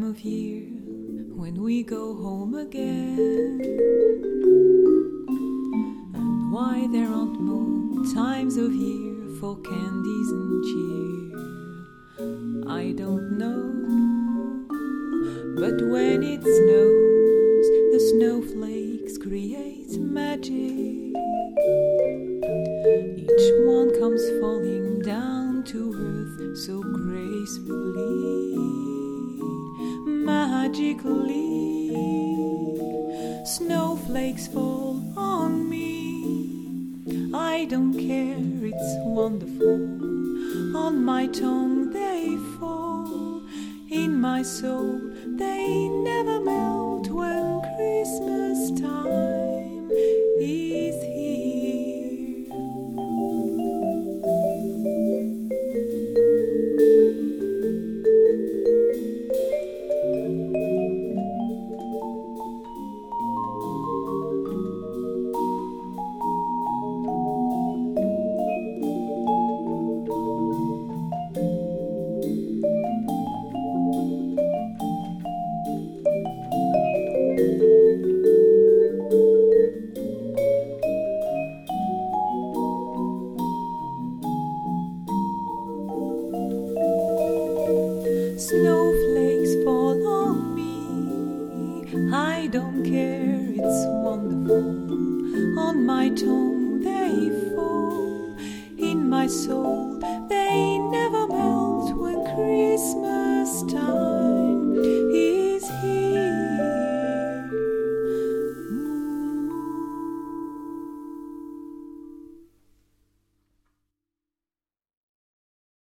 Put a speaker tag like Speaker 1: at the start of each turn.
Speaker 1: of year when we go home again, and why there aren't more times of year for candies and cheer, I don't know. But when it snows, the snowflakes create magic. Each one comes falling down to earth so gracefully, magically. Snowflakes fall on me, I don't care, it's wonderful. On my tongue they fall, in my soul they never melt when Christmas time is here. Snowflakes fall on me, I don't care, it's wonderful. On my tongue they fall, in my soul they